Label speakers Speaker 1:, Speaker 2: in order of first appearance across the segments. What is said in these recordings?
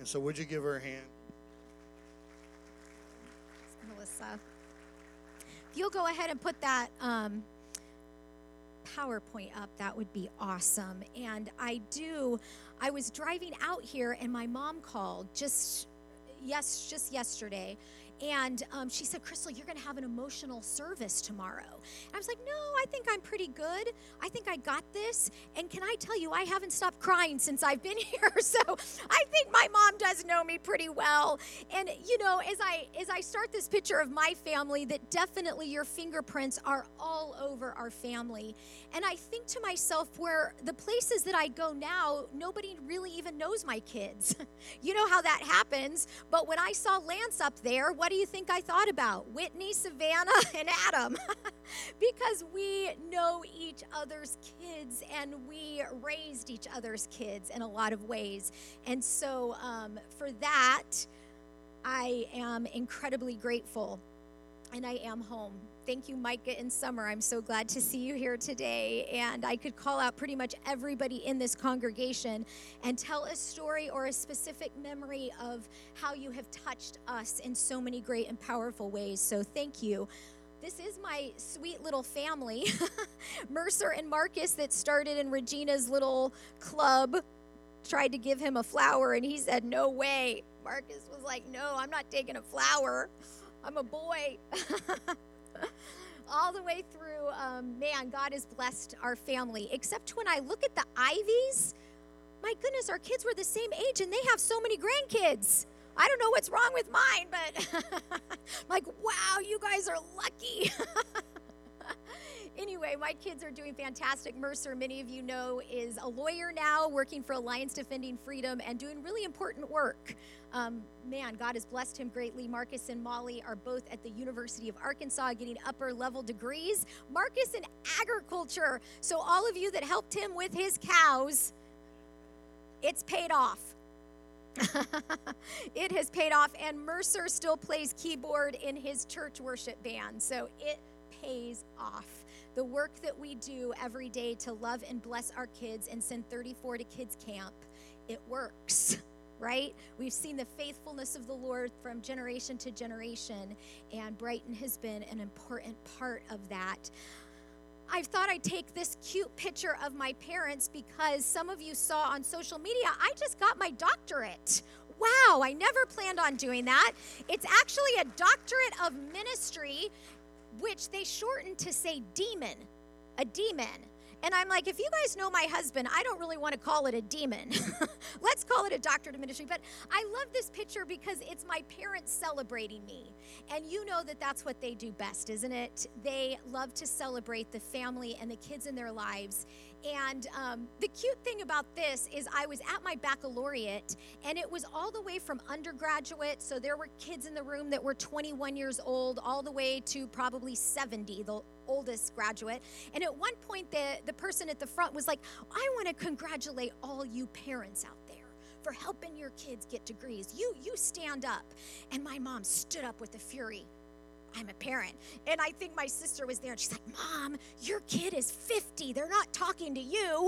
Speaker 1: And so would you give her a hand?
Speaker 2: Melissa, if you'll go ahead and put that PowerPoint up, that would be awesome. And I was driving out here and my mom called just yesterday. And she said, Crystal, you're going to have an emotional service tomorrow. And I was like, no, I think I'm pretty good. I think I got this. And can I tell you, I haven't stopped crying since I've been here. So I think my mom does know me pretty well. And, you know, as I start this picture of my family, that definitely your fingerprints are all over our family. And I think to myself, where the places that I go now, nobody really even knows my kids. You know how that happens. But when I saw Lance up there, what do you think I thought about? Whitney, Savannah, and Adam. Because we know each other's kids and we raised each other's kids in a lot of ways. And so for that, I am incredibly grateful. And I am home. Thank you, Micah and Summer. I'm so glad to see you here today. And I could call out pretty much everybody in this congregation and tell a story or a specific memory of how you have touched us in so many great and powerful ways. So thank you. This is my sweet little family, Mercer and Marcus, that started in Regina's little club. Tried to give him a flower, and he said, no way. Marcus was like, no, I'm not taking a flower. I'm a boy. All the way through, man, God has blessed our family. Except when I look at the Ivies, my goodness, our kids were the same age, and they have so many grandkids. I don't know what's wrong with mine, but I'm like, wow, you guys are lucky. Anyway, my kids are doing fantastic. Mercer, many of you know, is a lawyer now, working for Alliance Defending Freedom and doing really important work. Man, God has blessed him greatly. Marcus and Molly are both at the University of Arkansas getting upper level degrees. Marcus in agriculture. So all of you that helped him with his cows, it's paid off. It has paid off. And Mercer still plays keyboard in his church worship band. So it pays off. The work that we do every day to love and bless our kids and send 34 to kids camp, it works, right? We've seen the faithfulness of the Lord from generation to generation, and Brighton has been an important part of that. I thought I'd take this cute picture of my parents because some of you saw on social media, I just got my doctorate. Wow, I never planned on doing that. It's actually a doctorate of ministry, which they shortened to say demon, a demon. And I'm like, if you guys know my husband, I don't really want to call it a demon. Let's call it a doctorate of ministry. But I love this picture because it's my parents celebrating me. And you know that that's what they do best, isn't it? They love to celebrate the family and the kids in their lives. And the cute thing about this is I was at my baccalaureate, and it was all the way from undergraduate. So there were kids in the room that were 21 years old, all the way to probably 70, the oldest graduate. And at one point, the person at the front was like, I want to congratulate all you parents out there for helping your kids get degrees. You stand up. And my mom stood up with a fury. I'm a parent. And I think my sister was there, and she's like, Mom, your kid is 50. They're not talking to you.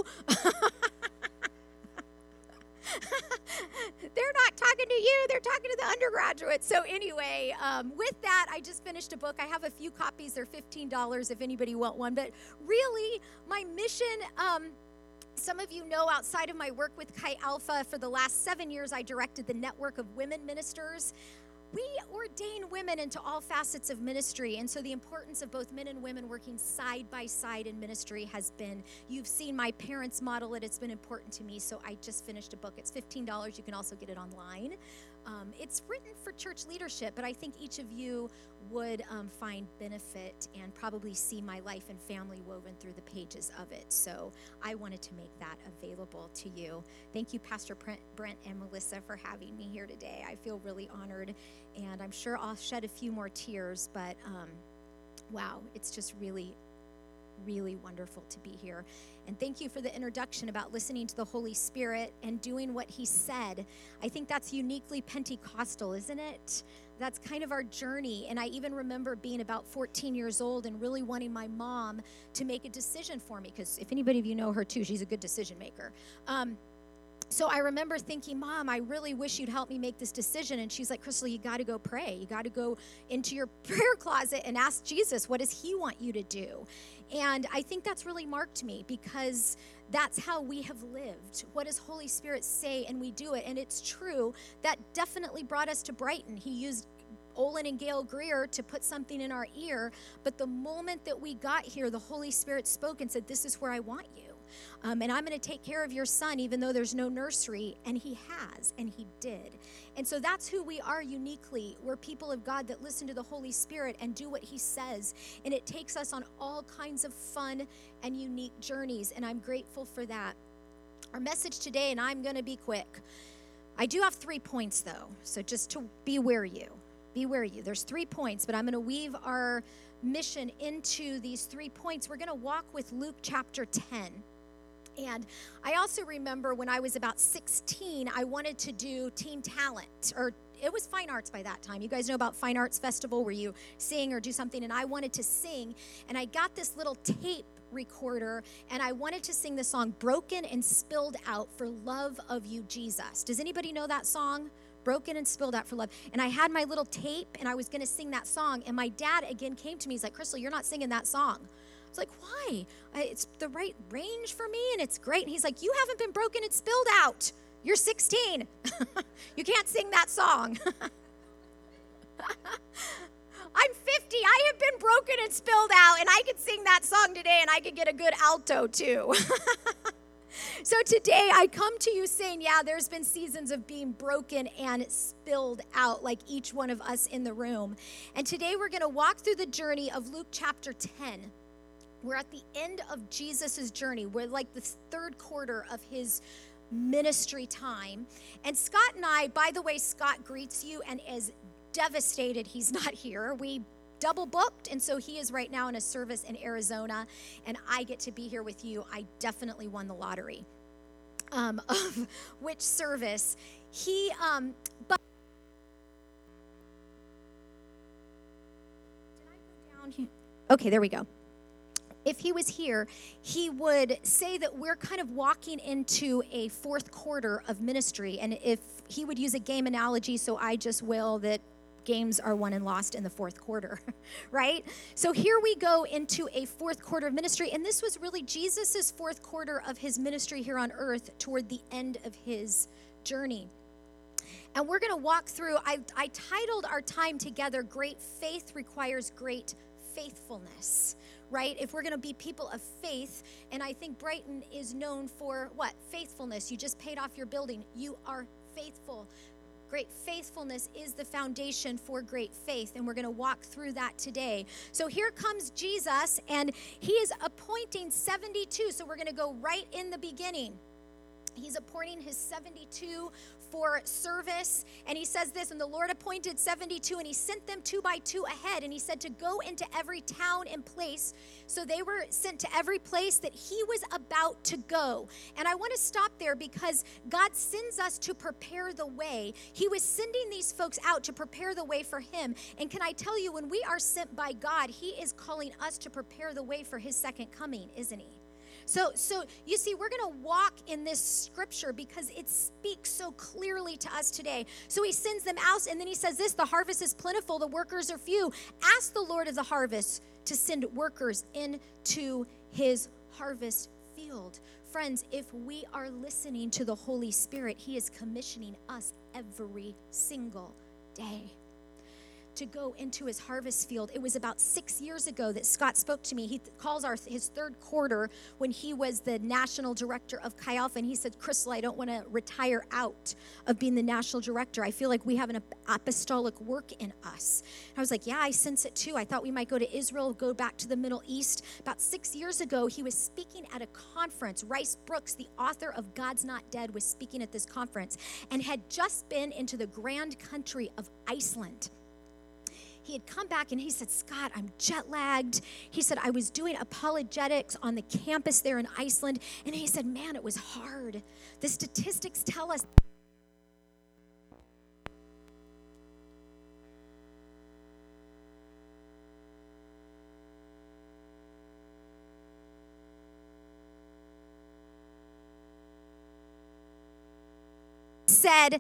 Speaker 2: They're not talking to you. They're talking to the undergraduates. So anyway, with that, I just finished a book. I have a few copies. They're $15 if anybody want one. But really, my mission, some of you know, outside of my work with Chi Alpha, for the last 7 years, I directed the network of women ministers. We ordain women into all facets of ministry, and so the importance of both men and women working side by side in ministry has been, you've seen my parents model it, it's been important to me, so I just finished a book. It's $15. You can also get it online. It's written for church leadership, but I think each of you would find benefit and probably see my life and family woven through the pages of it. So I wanted to make that available to you. Thank you, Pastor Brent and Melissa, for having me here today. I feel really honored, and I'm sure I'll shed a few more tears, but wow, it's just really wonderful to be here. And thank you for the introduction about listening to the Holy Spirit and doing what he said. I think that's uniquely Pentecostal, isn't it? That's kind of our journey. And I even remember being about 14 years old and really wanting my mom to make a decision for me, because if anybody of you know her too, she's a good decision maker. So I remember thinking, Mom, I really wish you'd help me make this decision. And she's like, Crystal, you got to go pray. You got to go into your prayer closet and ask Jesus, what does he want you to do? And I think that's really marked me, because that's how we have lived. What does Holy Spirit say? And we do it. And it's true. That definitely brought us to Brighton. He used Olin and Gail Greer to put something in our ear. But the moment that we got here, the Holy Spirit spoke and said, this is where I want you. And I'm going to take care of your son, even though there's no nursery. And he has, and he did. And so that's who we are uniquely. We're people of God that listen to the Holy Spirit and do what he says. And it takes us on all kinds of fun and unique journeys. And I'm grateful for that. Our message today, and I'm going to be quick. I do have 3 points, though. So just to beware you. Beware you. There's 3 points, but I'm going to weave our mission into these 3 points. We're going to walk with Luke chapter 10. And I also remember when I was about 16, I wanted to do teen talent, or it was fine arts by that time. You guys know about Fine Arts Festival where you sing or do something, and I wanted to sing. And I got this little tape recorder, and I wanted to sing the song Broken and Spilled Out for Love of You, Jesus. Does anybody know that song? Broken and spilled out for love. And I had my little tape, and I was going to sing that song. And my dad again came to me. He's like, Crystal, you're not singing that song. I was like, why? It's the right range for me, and it's great. And he's like, you haven't been broken and spilled out. You're 16. You can't sing that song. I'm 50. I have been broken and spilled out, and I could sing that song today, and I could get a good alto too. So today I come to you saying, yeah, there's been seasons of being broken and spilled out, like each one of us in the room. And today we're going to walk through the journey of Luke chapter 10. We're at the end of Jesus's journey. We're like the third quarter of his ministry time. And Scott and I, by the way, Scott greets you and is devastated he's not here. We double booked, and so he is right now in a service in Arizona, and I get to be here with you. I definitely won the lottery of which service. But did I go down here? Okay, there we go. If he was here, he would say that we're kind of walking into a fourth quarter of ministry. And if he would use a game analogy, so I just will, that games are won and lost in the fourth quarter, right? So here we go into a fourth quarter of ministry. And this was really Jesus's fourth quarter of his ministry here on earth toward the end of his journey. And we're going to walk through, I titled our time together, Great Faith Requires Great Faithfulness. Right? If we're going to be people of faith, and I think Brighton is known for what? Faithfulness. You just paid off your building. You are faithful. Great faithfulness is the foundation for great faith, and we're going to walk through that today. So here comes Jesus, and he is appointing 72. So we're going to go right in the beginning. He's appointing his 72 for service. And he says this, and the Lord appointed 72, and he sent them 2 by 2 ahead. And he said to go into every town and place. So they were sent to every place that he was about to go. And I want to stop there because God sends us to prepare the way. He was sending these folks out to prepare the way for him. And can I tell you, when we are sent by God, he is calling us to prepare the way for his second coming, isn't he? So you see, we're going to walk in this scripture because it speaks so clearly to us today. So he sends them out, and then he says this, the harvest is plentiful, the workers are few. Ask the Lord of the harvest to send workers into his harvest field. Friends, if we are listening to the Holy Spirit, he is commissioning us every single day to go into his harvest field. It was about 6 years ago that Scott spoke to me. He calls his third quarter when he was the national director of Chi Alpha, and he said, Crystal, I don't want to retire out of being the national director. I feel like we have an apostolic work in us. And I was like, yeah, I sense it too. I thought we might go to Israel, go back to the Middle East. About 6 years ago, he was speaking at a conference. Rice Brooks, the author of God's Not Dead, was speaking at this conference and had just been into the grand country of Iceland. He had come back and he said, Scott, I'm jet lagged. He said, I was doing apologetics on the campus there in Iceland. And he said, man, it was hard. The statistics tell us said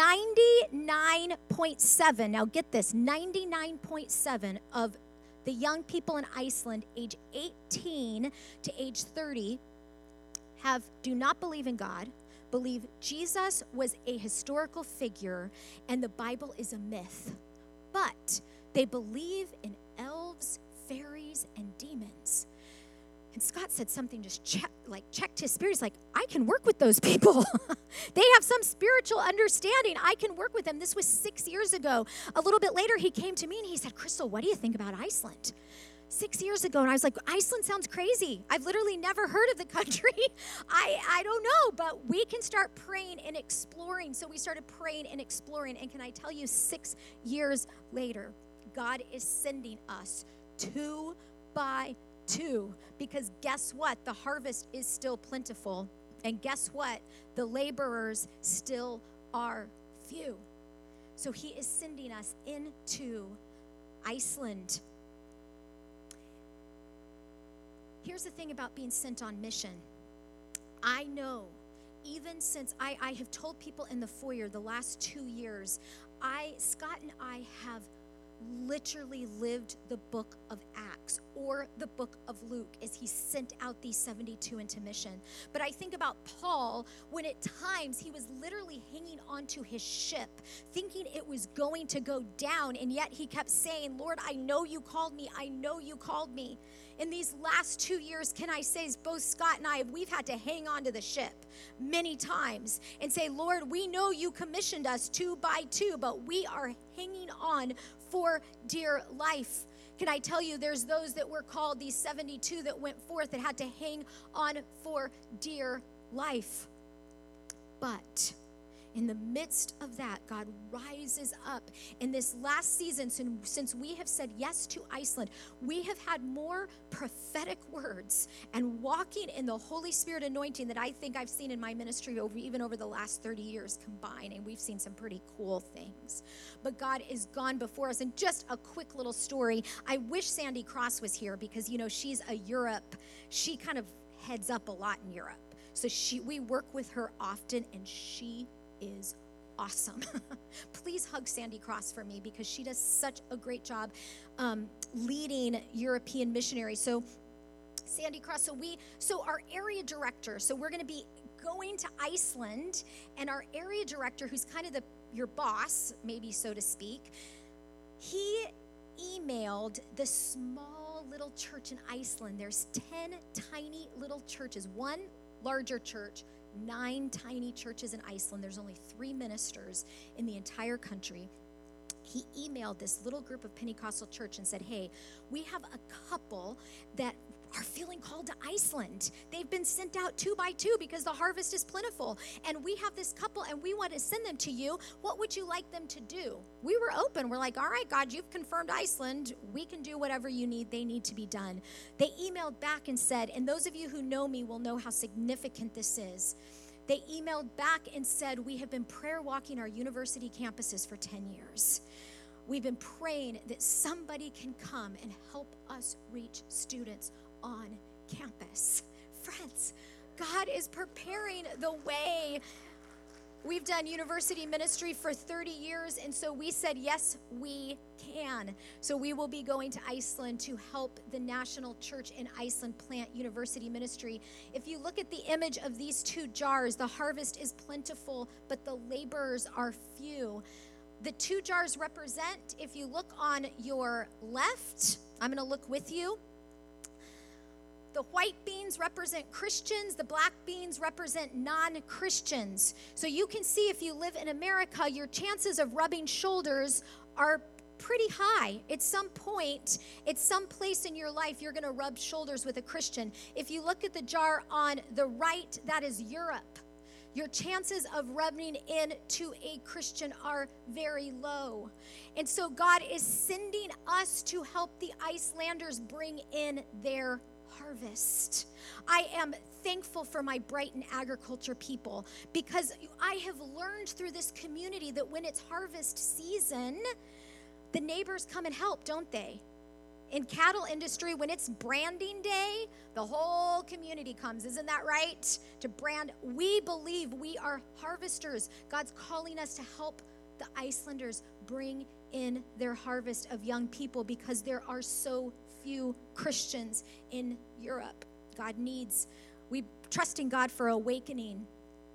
Speaker 2: 99.7, now get this, 99.7 of the young people in Iceland, age 18 to age 30, do not believe in God, believe Jesus was a historical figure, and the Bible is a myth. But they believe in elves, fairies, and demons. And Scott said something just checked his spirit. He's like, I can work with those people. They have some spiritual understanding. I can work with them. This was 6 years ago. A little bit later, he came to me and he said, Crystal, what do you think about Iceland? 6 years ago, and I was like, Iceland sounds crazy. I've literally never heard of the country. I don't know, but we can start praying and exploring. So we started praying and exploring, and can I tell you, 6 years later, God is sending us 2 by 2, because guess what? The harvest is still plentiful, and guess what? The laborers still are few. So he is sending us into Iceland. Here's the thing about being sent on mission. I know, even since I have told people in the foyer the last 2 years, Scott and I have literally lived the book of Acts or the book of Luke as he sent out these 72 into mission. But I think about Paul, when at times he was literally hanging onto his ship, thinking it was going to go down, and yet he kept saying, Lord, I know you called me. I know you called me. In these last 2 years, can I say, both Scott and I, we've had to hang on to the ship many times and say, Lord, we know you commissioned us 2 by 2, but we are hanging on for dear life. Can I tell you, there's those that were called, these 72 that went forth, that had to hang on for dear life. But in the midst of that, God rises up. In this last season, since we have said yes to Iceland, we have had more prophetic words and walking in the Holy Spirit anointing that I think I've seen in my ministry even over the last 30 years combined, and we've seen some pretty cool things. But God is gone before us. And just a quick little story. I wish Sandy Cross was here, because, she's a Europe. She kind of heads up a lot in Europe. So we work with her often, and she is awesome. Please hug Sandy Cross for me, because she does such a great job leading European missionaries. So Sandy Cross, so our area director, so we're going to be going to Iceland, and our area director, who's kind of your boss, maybe so to speak, he emailed the small little church in Iceland. There's 10 tiny little churches, one larger church, 9 tiny churches in Iceland. There's only 3 ministers in the entire country. He emailed this little group of Pentecostal church and said, hey, we have a couple that are feeling called to Iceland. They've been sent out 2 by 2 because the harvest is plentiful. And we have this couple and we want to send them to you. What would you like them to do? We were open. We're like, all right, God, you've confirmed Iceland. We can do whatever you need. They need to be done. They emailed back and said, and those of you who know me will know how significant this is. They emailed back and said, we have been prayer walking our university campuses for 10 years. We've been praying that somebody can come and help us reach students on campus. Friends, God is preparing the way. We've done university ministry for 30 years, and so we said, yes, we can. So we will be going to Iceland to help the national church in Iceland plant university ministry. If you look at the image of these 2 jars, the harvest is plentiful, but the laborers are few. The 2 jars represent, if you look on your left, I'm going to look with you. The white beans represent Christians. The black beans represent non-Christians. So you can see, if you live in America, your chances of rubbing shoulders are pretty high. At some point, at some place in your life, you're going to rub shoulders with a Christian. If you look at the jar on the right, that is Europe. Your chances of rubbing into a Christian are very low. And so God is sending us to help the Icelanders bring in their harvest. I am thankful for my Brighton agriculture people, because I have learned through this community that when it's harvest season, the neighbors come and help, don't they? In cattle industry, when it's branding day, the whole community comes. Isn't that right? To brand. We believe we are harvesters. God's calling us to help the Icelanders bring in their harvest of young people because there are so few Christians in Europe. We trusting God for awakening.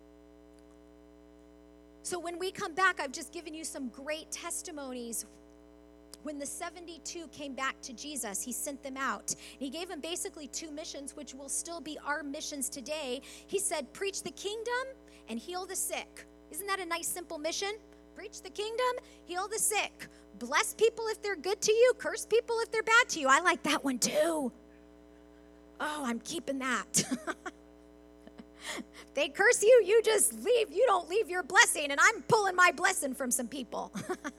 Speaker 2: So when we come back, I've just given you some great testimonies. When the 72 came back to Jesus, he sent them out. He gave them basically 2 missions, which will still be our missions today. He said, preach the kingdom and heal the sick. Isn't that a nice, simple mission? Preach the kingdom, heal the sick. Bless people if they're good to you. Curse people if they're bad to you. I like that one too. Oh, I'm keeping that. They curse you, you just leave. You don't leave your blessing, and I'm pulling my blessing from some people.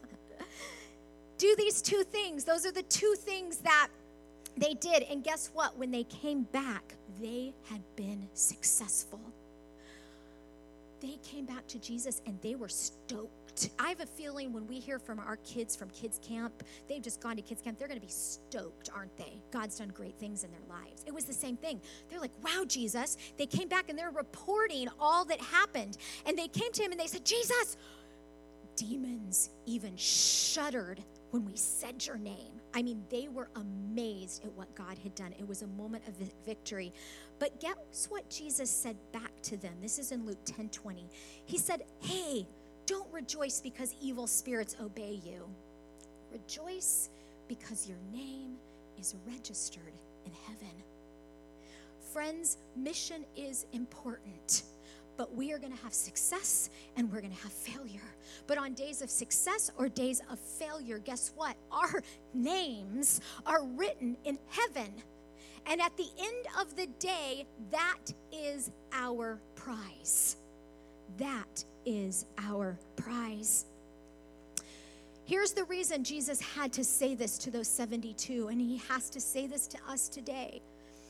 Speaker 2: Do these 2 things. Those are the 2 things that they did. And guess what? When they came back, they had been successful. They came back to Jesus and they were stoked. I have a feeling when we hear from our kids from kids camp, they've just gone to kids camp, they're going to be stoked, aren't they? God's done great things in their lives. It was the same thing. They're like, wow, Jesus. They came back and they're reporting all that happened. And they came to him and they said, Jesus, demons even shuddered when we said your name. I mean, they were amazed at what God had done. It was a moment of victory. But guess what Jesus said back to them? This is in Luke 10:20. He said, hey, don't rejoice because evil spirits obey you. Rejoice because your name is registered in heaven. Friends, mission is important. But we are going to have success and we're going to have failure. But on days of success or days of failure, guess what? Our names are written in heaven. And at the end of the day, that is our prize. That is our prize. Here's the reason Jesus had to say this to those 72, and he has to say this to us today.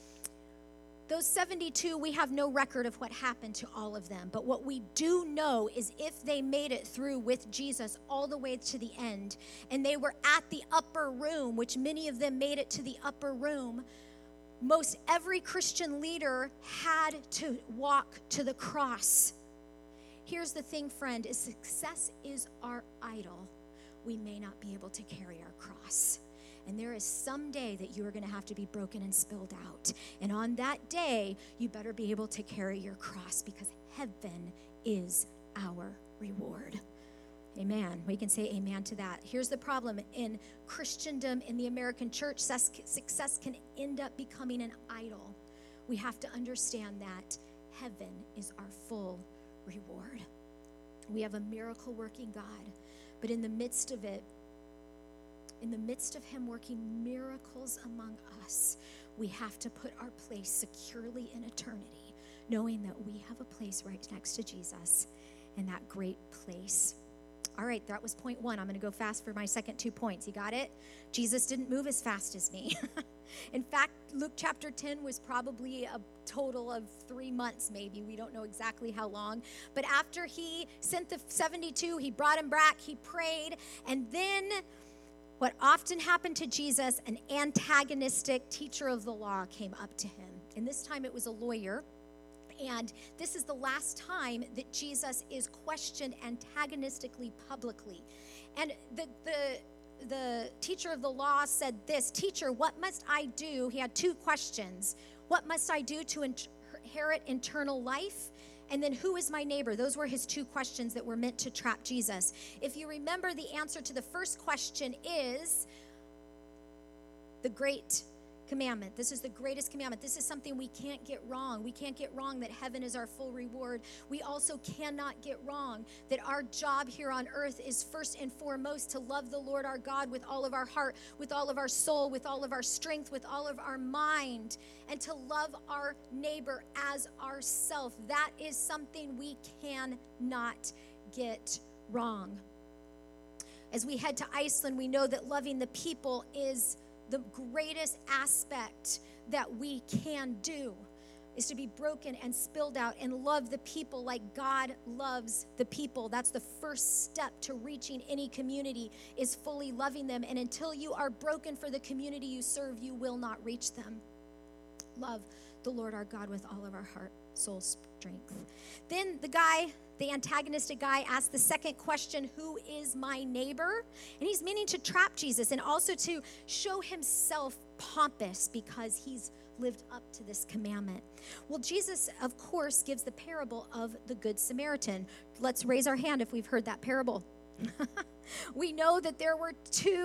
Speaker 2: Those 72, we have no record of what happened to all of them. But what we do know is if they made it through with Jesus all the way to the end, and they were at the upper room, which many of them made it to the upper room, most every Christian leader had to walk to the cross. Here's the thing, friend, is success is our idol. We may not be able to carry our cross. And there is some day that you are going to have to be broken and spilled out. And on that day, you better be able to carry your cross because heaven is our reward. Amen. We can say amen to that. Here's the problem. In Christendom, in the American church, success can end up becoming an idol. We have to understand that heaven is our full reward. We have a miracle-working God. But in the midst of it, in the midst of him working miracles among us, we have to put our place securely in eternity, knowing that we have a place right next to Jesus in that great place. All right, that was point 1. I'm going to go fast for my second 2 points. You got it? Jesus didn't move as fast as me. In fact, Luke chapter 10 was probably a total of 3 months maybe. We don't know exactly how long. But after he sent the 72, he brought him back, he prayed, and then what often happened to Jesus, an antagonistic teacher of the law came up to him. And this time it was a lawyer. And this is the last time that Jesus is questioned antagonistically publicly. And the teacher of the law said this, "Teacher, what must I do?" He had 2 questions. What must I do to inherit eternal life? And then, who is my neighbor? Those were his 2 questions that were meant to trap Jesus. If you remember, the answer to the first question is the great commandment. This is the greatest commandment. This is something we can't get wrong. We can't get wrong that heaven is our full reward. We also cannot get wrong that our job here on earth is first and foremost to love the Lord our God with all of our heart, with all of our soul, with all of our strength, with all of our mind, and to love our neighbor as ourself. That is something we cannot get wrong. As we head to Iceland, we know that loving the people is the greatest aspect that we can do. is to be broken and spilled out and love the people like God loves the people. That's the first step to reaching any community, is fully loving them. And until you are broken for the community you serve, you will not reach them. Love the Lord our God with all of our heart, soul, strength. Then the antagonistic guy asked the second question, who is my neighbor? And he's meaning to trap Jesus and also to show himself pompous because he's lived up to this commandment. Well, Jesus, of course, gives the parable of the Good Samaritan. Let's raise our hand if we've heard that parable. We know that there was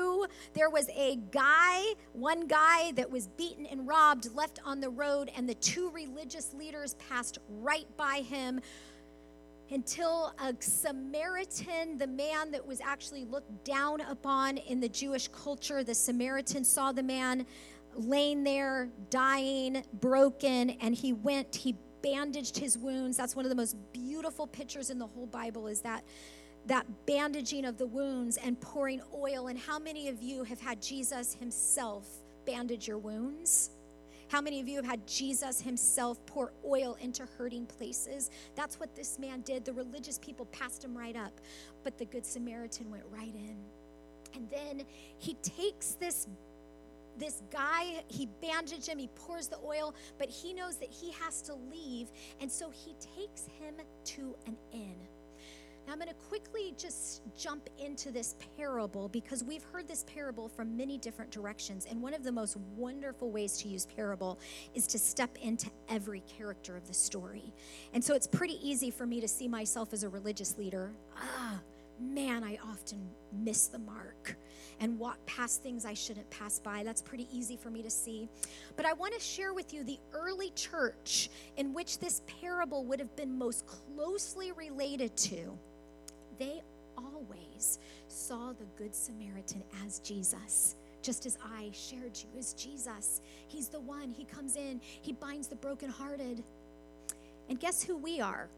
Speaker 2: one guy that was beaten and robbed, left on the road, and the two religious leaders passed right by him until a Samaritan, the man that was actually looked down upon in the Jewish culture, the Samaritan saw the man laying there, dying, broken, and he bandaged his wounds. That's one of the most beautiful pictures in the whole Bible, is that bandaging of the wounds and pouring oil. And how many of you have had Jesus himself bandage your wounds? How many of you have had Jesus himself pour oil into hurting places? That's what this man did. The religious people passed him right up, but the Good Samaritan went right in. And then he takes this guy, he bandaged him, he pours the oil, but he knows that he has to leave, and so he takes him to an inn. Now I'm going to quickly just jump into this parable because we've heard this parable from many different directions, and one of the most wonderful ways to use parable is to step into every character of the story. And so it's pretty easy for me to see myself as a religious leader. Man, I often miss the mark and walk past things I shouldn't pass by. That's pretty easy for me to see. But I want to share with you the early church in which this parable would have been most closely related to. They always saw the Good Samaritan as Jesus, just as I shared you as Jesus. He's the one. He comes in, he binds the brokenhearted. And guess who we are?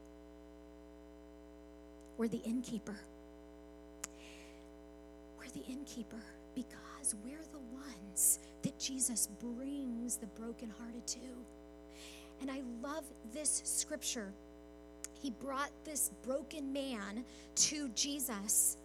Speaker 2: We're the innkeeper. We're the innkeeper because we're the ones that Jesus brings the brokenhearted to. And I love this scripture. He brought this broken man to Jesus.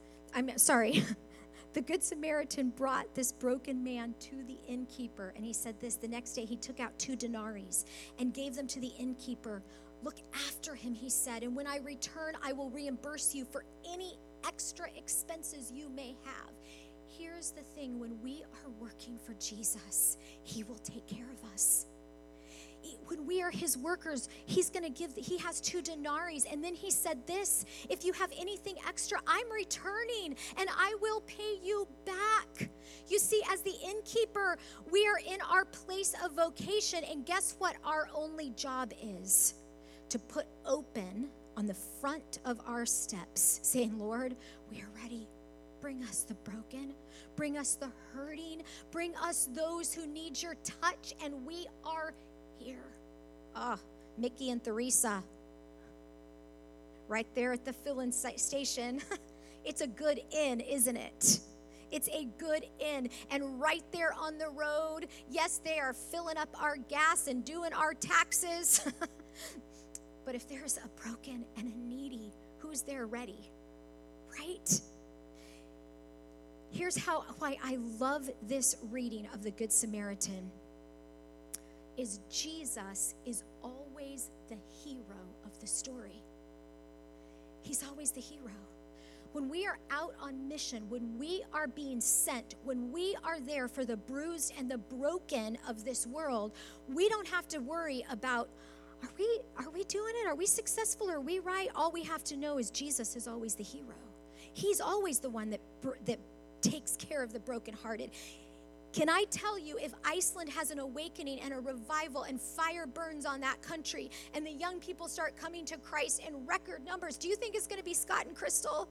Speaker 2: The Good Samaritan brought this broken man to the innkeeper. And he said this, the next day he took out 2 denarii and gave them to the innkeeper. Look after him, he said, and when I return, I will reimburse you for any extra expenses you may have. Here's the thing, when we are working for Jesus, he will take care of us. When we are his workers, he has 2 denarii. And then he said this, if you have anything extra, I'm returning and I will pay you back. You see, as the innkeeper, we are in our place of vocation. And guess what our only job is? To put open on the front of our steps, saying, Lord, we are ready. Bring us the broken. Bring us the hurting. Bring us those who need your touch. And we are here. Mickey and Theresa, right there at the fill-in station. It's a good inn, isn't it? It's a good inn. And right there on the road, yes, they are filling up our gas and doing our taxes. But if there's a broken and a needy, who's there ready? Right? Here's why I love this reading of the Good Samaritan. Is Jesus is always the hero of the story. He's always the hero. When we are out on mission, when we are being sent, when we are there for the bruised and the broken of this world, we don't have to worry about, are we doing it? Are we successful? Are we right? All we have to know is Jesus is always the hero. He's always the one that takes care of the brokenhearted. Can I tell you, if Iceland has an awakening and a revival and fire burns on that country and the young people start coming to Christ in record numbers, do you think it's going to be Scott and Crystal?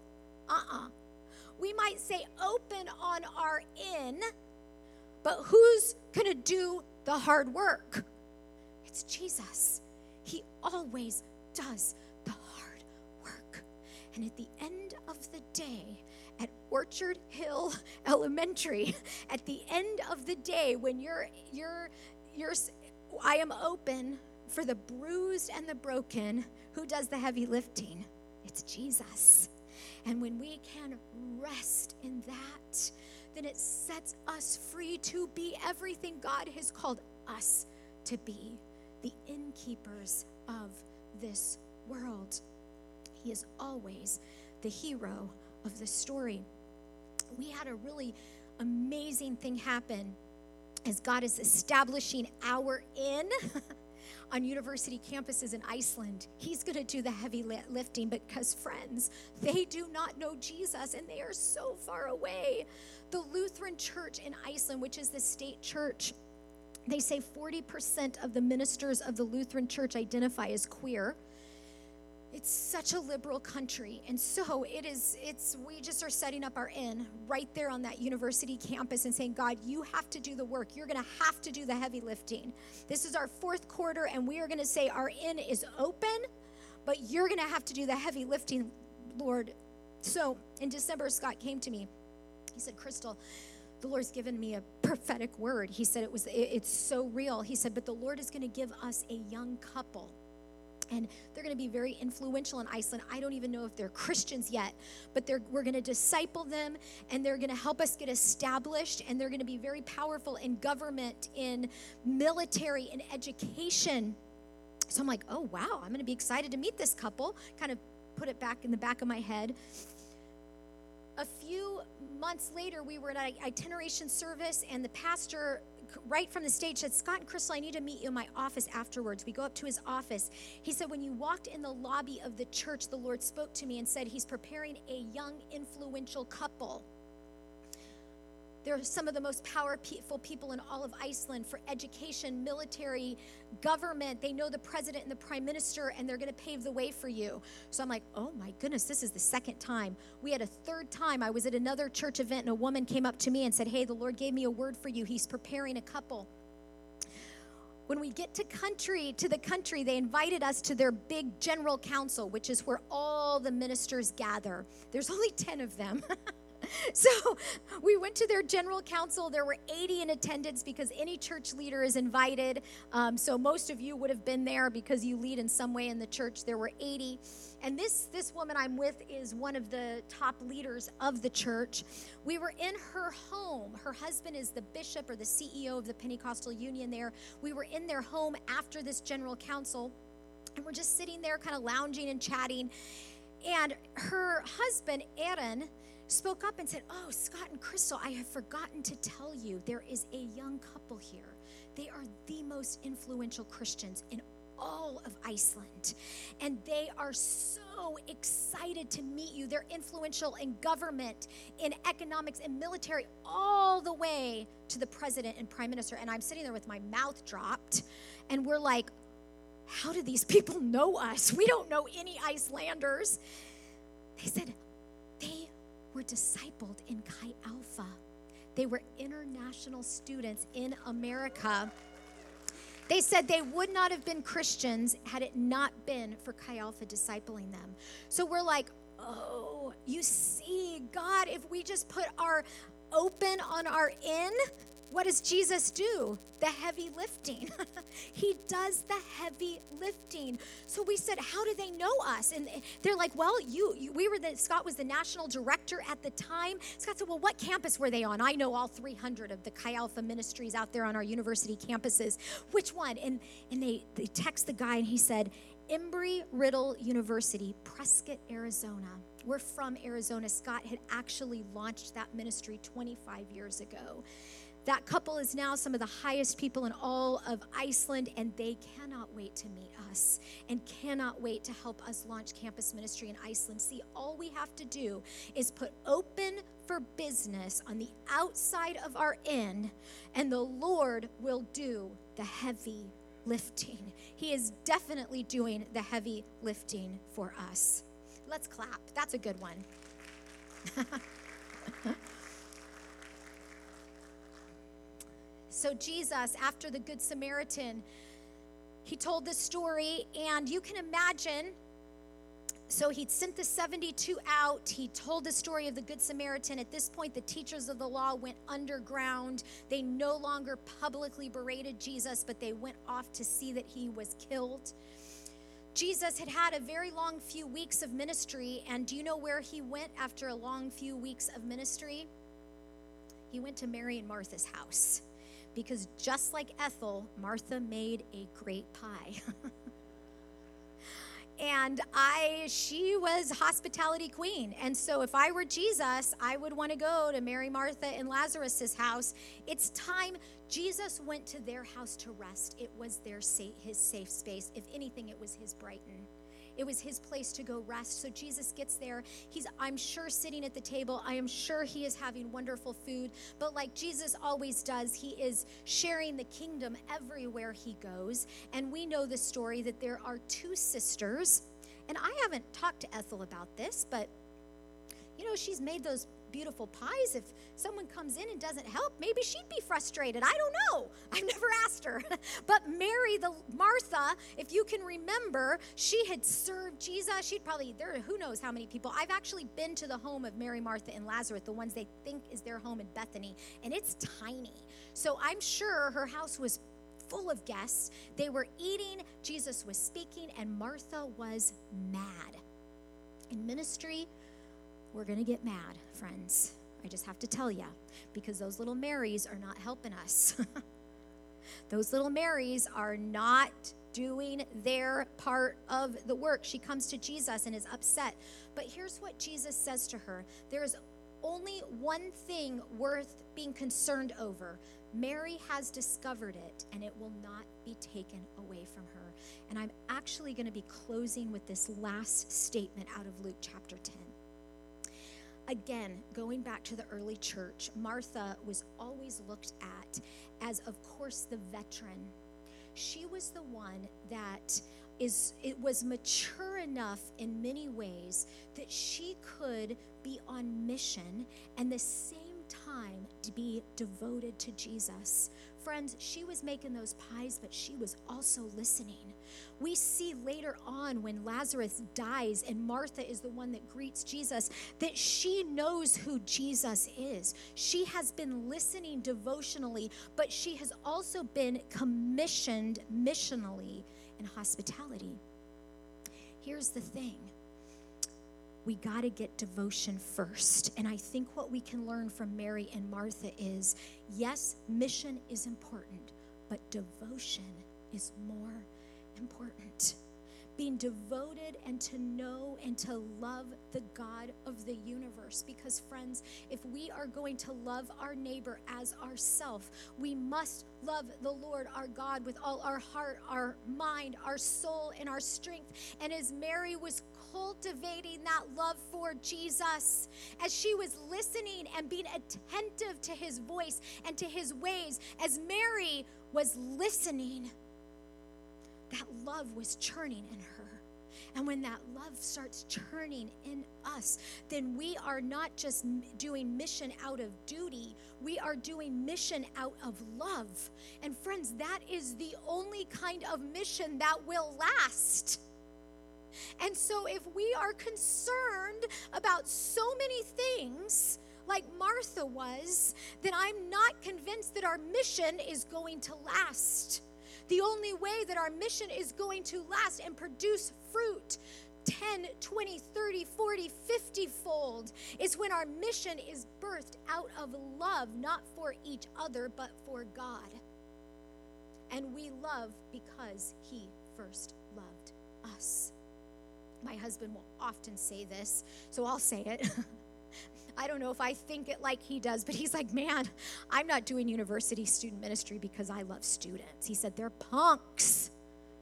Speaker 2: We might say open on our inn, but who's going to do the hard work? It's Jesus. He always does the hard work. And at the end of the day, at Orchard Hill Elementary, at the end of the day, when I am open, for the bruised and the broken, who does the heavy lifting? It's Jesus. And when we can rest in that, then it sets us free to be everything God has called us to be, the innkeepers of this world. He is always the hero of the story. We had a really amazing thing happen as God is establishing our inn on university campuses in Iceland. He's going to do the heavy lifting because, friends, they do not know Jesus and they are so far away. The Lutheran Church in Iceland, which is the state church, they say 40% of the ministers of the Lutheran Church identify as queer. It's such a liberal country. And so we just are setting up our inn right there on that university campus and saying, God, you have to do the work. You're going to have to do the heavy lifting. This is our fourth quarter, and we are going to say our inn is open, but you're going to have to do the heavy lifting, Lord. So in December, Scott came to me. He said, Crystal, the Lord's given me a prophetic word. He said it's so real. He said, but the Lord is going to give us a young couple. And they're going to be very influential in Iceland. I don't even know if they're Christians yet, but we're going to disciple them, and they're going to help us get established, and they're going to be very powerful in government, in military, in education. So I'm like, oh, wow, I'm going to be excited to meet this couple. Kind of put it back in the back of my head. A few months later, we were at an itineration service, and the pastor right from the stage said, Scott and Crystal, I need to meet you in my office afterwards. We go up to his office. He said, when you walked in the lobby of the church, the Lord spoke to me and said, he's preparing a young, influential couple. They're some of the most powerful people in all of Iceland for education, military, government. They know the president and the prime minister, and they're going to pave the way for you. So I'm like, oh my goodness, this is the second time. We had a third time. I was at another church event, and a woman came up to me and said, hey, the Lord gave me a word for you. He's preparing a couple. When we get to the country, they invited us to their big general council, which is where all the ministers gather. There's only 10 of them. So we went to their general council. There were 80 in attendance because any church leader is invited. So most of you would have been there because you lead in some way in the church. There were 80. And this woman I'm with is one of the top leaders of the church. We were in her home. Her husband is the bishop or the CEO of the Pentecostal Union there. We were in their home after this general council, and we're just sitting there kind of lounging and chatting. And her husband, Aaron, spoke up and said, oh, Scott and Crystal, I have forgotten to tell you, there is a young couple here. They are the most influential Christians in all of Iceland. And they are so excited to meet you. They're influential in government, in economics, and military, all the way to the president and prime minister. And I'm sitting there with my mouth dropped, and we're like, how do these people know us? We don't know any Icelanders. They said, they were discipled in Chi Alpha. They were international students in America. They said they would not have been Christians had it not been for Chi Alpha discipling them. So we're like, oh, you see, God, if we just put our open on our inn, what does Jesus do? The heavy lifting. He does the heavy lifting. So we said, how do they know us? And they're like, well, Scott was the national director at the time. Scott said, well, what campus were they on? I know all 300 of the Chi Alpha ministries out there on our university campuses. Which one? And they text the guy, and he said, Embry-Riddle University, Prescott, Arizona. We're from Arizona. Scott had actually launched that ministry 25 years ago. That couple is now some of the highest people in all of Iceland, and they cannot wait to meet us and cannot wait to help us launch campus ministry in Iceland. See, all we have to do is put open for business on the outside of our inn, and the Lord will do the heavy lifting. He is definitely doing the heavy lifting for us. Let's clap. That's a good one. So Jesus, after the Good Samaritan, he told this story, and you can imagine So he'd sent the 72 out. He told the story of the Good Samaritan. At this point, the teachers of the law went underground. They no longer publicly berated Jesus, but they went off to see that he was killed. Jesus had a very long few weeks of ministry, and do you know where he went after a long few weeks of ministry? He went to Mary and Martha's house, because just like Ethel, Martha made a great pie. And she was hospitality queen. And so if I were Jesus, I would want to go to Mary, Martha, and Lazarus's house. It's time. Jesus went to their house to rest. It was his safe space. If anything, it was his Brighton. It was his place to go rest. So Jesus gets there. He's, I'm sure, sitting at the table. I am sure he is having wonderful food. But like Jesus always does, he is sharing the kingdom everywhere he goes. And we know the story that there are two sisters. And I haven't talked to Ethel about this, but she's made those beautiful pies. If someone comes in and doesn't help, maybe she'd be frustrated. I don't know. I've never asked her. But Martha, if you can remember, she had served Jesus. She'd probably, who knows how many people. I've actually been to the home of Mary, Martha, and Lazarus, the ones they think is their home in Bethany, and it's tiny. So I'm sure her house was full of guests. They were eating, Jesus was speaking, and Martha was mad. In ministry, we're going to get mad, friends. I just have to tell you, because those little Marys are not helping us. Those little Marys are not doing their part of the work. She comes to Jesus and is upset. But here's what Jesus says to her. There is only one thing worth being concerned over. Mary has discovered it, and it will not be taken away from her. And I'm actually going to be closing with this last statement out of Luke chapter 10. Again, going back to the early church, Martha was always looked at as, of course, the veteran. She was the one that was mature enough in many ways that she could be on mission and the same time to be devoted to Jesus. Friends, she was making those pies, but she was also listening. We see later on when Lazarus dies and Martha is the one that greets Jesus, that she knows who Jesus is. She has been listening devotionally, but she has also been commissioned missionally in hospitality. Here's the thing. We got to get devotion first. And I think what we can learn from Mary and Martha is, yes, mission is important, but devotion is more important. Being devoted and to know and to love the God of the universe. Because friends, if we are going to love our neighbor as ourself, we must love the Lord our God with all our heart, our mind, our soul, and our strength. And as Mary was cultivating that love for Jesus, as she was listening and being attentive to his voice and to his ways, as Mary was listening, that love was churning in her. And when that love starts churning in us, then we are not just doing mission out of duty, we are doing mission out of love. And friends, that is the only kind of mission that will last. And so if we are concerned about so many things like Martha was, then I'm not convinced that our mission is going to last. The only way that our mission is going to last and produce fruit 10, 20, 30, 40, 50-fold is when our mission is birthed out of love, not for each other, but for God. And we love because he first loved us. My husband will often say this, so I'll say it. I don't know if I think it like he does, but he's like, man, I'm not doing university student ministry because I love students. He said, they're punks.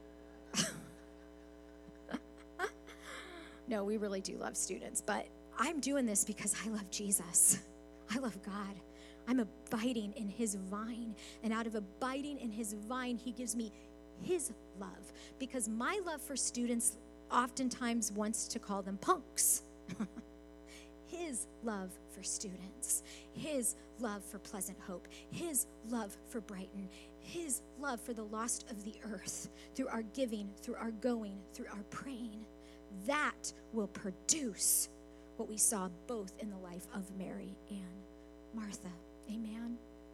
Speaker 2: No, we really do love students, but I'm doing this because I love Jesus. I love God. I'm abiding in his vine, and out of abiding in his vine, he gives me his love, because my love for students oftentimes wants to call them punks. His love for students, his love for Pleasant Hope, his love for Brighton, his love for the lost of the earth, through our giving, through our going, through our praying. that will produce what we saw both in the life of Mary and Martha. Amen.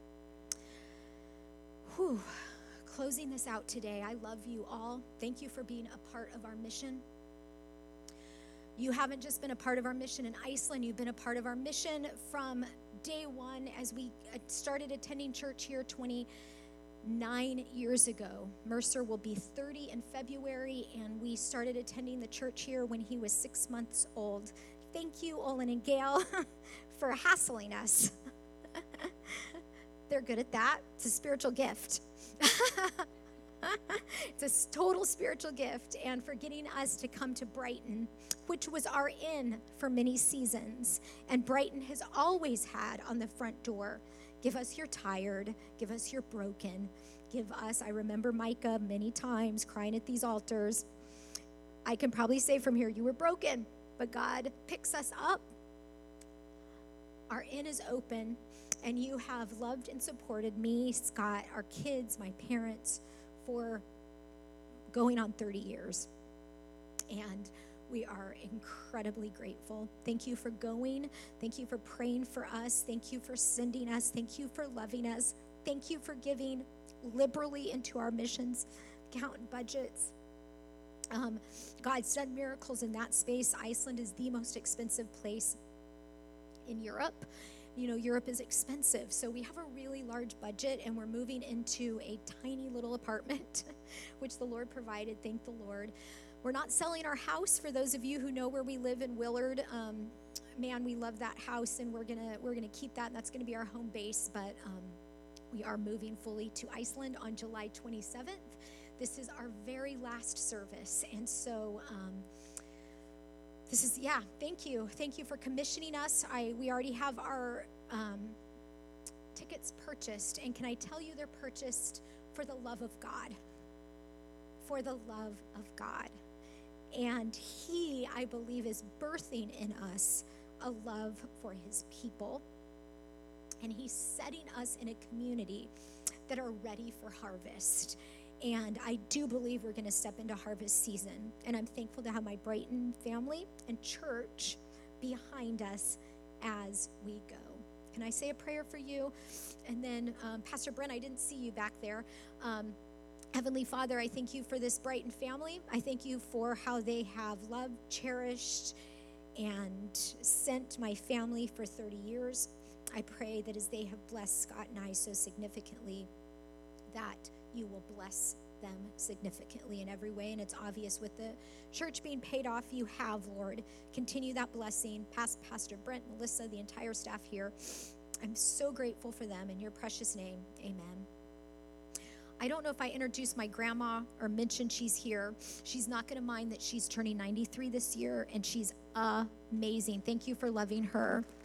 Speaker 2: Whew. Closing this out today, I love you all. Thank you for being a part of our mission. You haven't just been a part of our mission in Iceland, you've been a part of our mission from day one as we started attending church here 29 years ago. Mercer will be 30 in February, and we started attending the church here when he was 6 months old. Thank you, Olin and Gail, for hassling us. They're good at that. It's a spiritual gift. It's a total spiritual gift, and for getting us to come to Brighton, which was our inn for many seasons. And Brighton has always had on the front door, give us your tired, give us your broken, give us, I remember Micah many times crying at these altars. I can probably say from here, you were broken, but God picks us up. Our inn is open, and you have loved and supported me, Scott, our kids, my parents, for going on 30 years. And we are incredibly grateful. Thank you for going. Thank you for praying for us. Thank you for sending us. Thank you for loving us. Thank you for giving liberally into our missions account and budgets. God's done miracles in that space. Iceland is the most expensive place in Europe. You know, Europe is expensive, so we have a really large budget, and we're moving into a tiny little apartment, which the Lord provided. Thank the Lord. We're not selling our house. For those of you who know where we live in Willard, man, we love that house, and we're gonna keep that, and that's gonna be our home base. But we are moving fully to Iceland on July 27th. This is our very last service, and so. Thank you. Thank you for commissioning us. We already have our tickets purchased. And can I tell you, they're purchased for the love of God. For the love of God. And He, I believe, is birthing in us a love for His people. And He's setting us in a community that are ready for harvest. And I do believe we're going to step into harvest season. And I'm thankful to have my Brighton family and church behind us as we go. Can I say a prayer for you? And then, Pastor Brent, I didn't see you back there. Heavenly Father, I thank you for this Brighton family. I thank you for how they have loved, cherished, and sent my family for 30 years. I pray that as they have blessed Scott and I so significantly, that you will bless them significantly in every way. And it's obvious with the church being paid off, you have, Lord. Continue that blessing. Pastor Brent, Melissa, the entire staff here. I'm so grateful for them. In your precious name, amen. I don't know if I introduced my grandma or mentioned she's here. She's not going to mind that she's turning 93 this year, and she's amazing. Thank you for loving her.